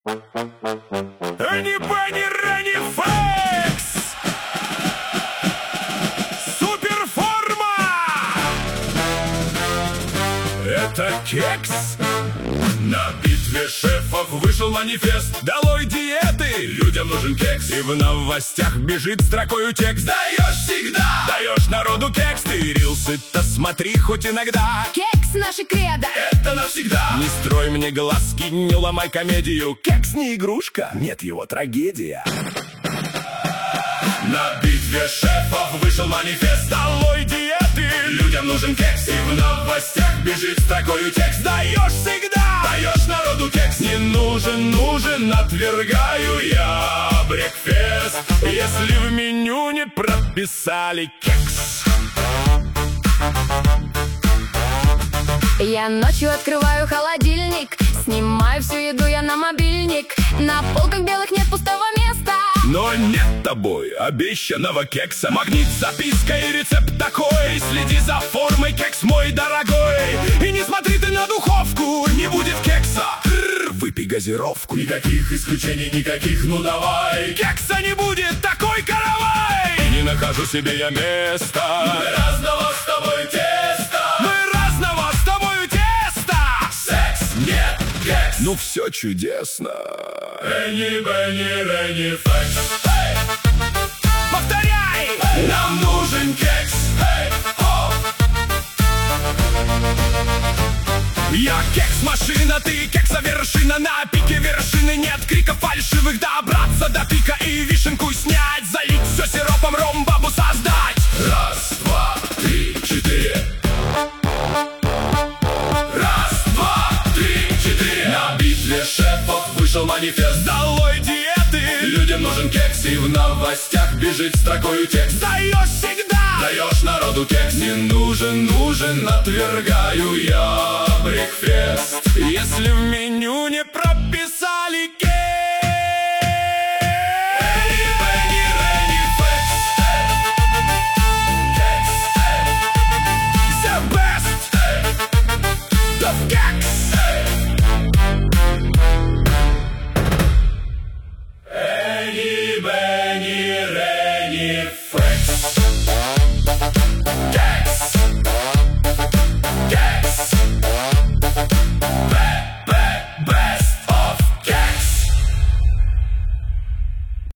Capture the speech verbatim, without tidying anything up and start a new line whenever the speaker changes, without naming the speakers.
Энни Бенни Ренни Фэкс! Суперформа! Это кекс! На битве шефов вышел манифест: долой диеты, людям нужен кекс. И в новостях бежит строкою текст: даешь всегда, даешь народу кекс. Ты рилсы-то смотри хоть иногда.
Кекс — наша кредо,
Это навсегда. Не строй мне глазки, не ломай комедию. Кекс не игрушка, нет, его трагедия. На битве шефов вышел манифест: долой диеты, людям нужен кекс. И в новостях бежит строкою текст: даешь всегда, даешь народу кекс. Не нужен, нужен, отвергаю я брекфест, если в меню не прописали кекс.
Я ночью открываю холодильник, снимаю всю еду я на мобильник. На полках белых нет пустого места,
Но нет тобой обещанного кекса. Магнит, записка и рецепт такой: следи за формой, кекс мой дорогой. И не смотри ты на духовку, не будет кекса. Рррр, выпей газировку. Никаких исключений, никаких, ну давай. Кекса не будет, такой каравай. Не нахожу себе я места. Мы разного с тобой теста. Мы разного с тобой теста. Секс, нет, кекс. Ну все чудесно. Энни Бенни Ренни Фэкс. Hey! Повторяй! Hey! Нам нужен кекс. Hey! Oh! Я кекс-машина, ты кекса-вершина. На пике вершины нет криков фальшивых. Добраться до пика и вишенку снять. Залить все сиропом, ром-бабу создать. Раз, два, три, четыре. Раз, два, три, четыре. На битве шефов вышел манифест: долой диеты, людям нужен кекс. И в новостях бежит строкою текст: даешь всегда, даешь народу кекс. Не нужен, нужен, отвергаю я брекфест, если в меню не прописали кекс. Энни Бенни Ренни Фэкс. Кекс. The best. The кекс. Энни Бенни Ренни Фэкс. Кекс.